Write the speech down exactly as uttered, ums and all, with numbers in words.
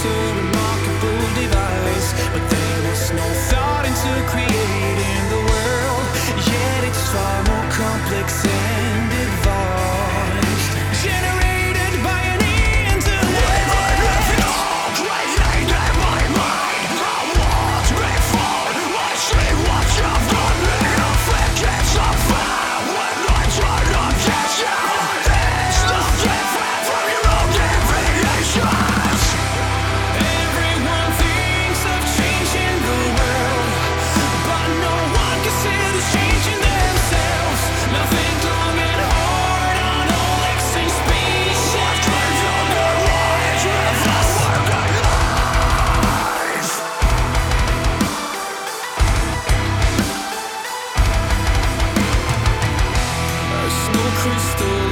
a remarkable device, but there was no thought into creating the world. Yet it's far more complex and advanced, generated by an intellect. Created by mind, the world's before. I see what you've done. The effect is so far when I turn on attention. It's no different from your own deviations. Everyone thinks of changing the world, but no one considers changing themselves. Now think long and hard on all extinct species. What kind of their lives with us working lives? A snow crystal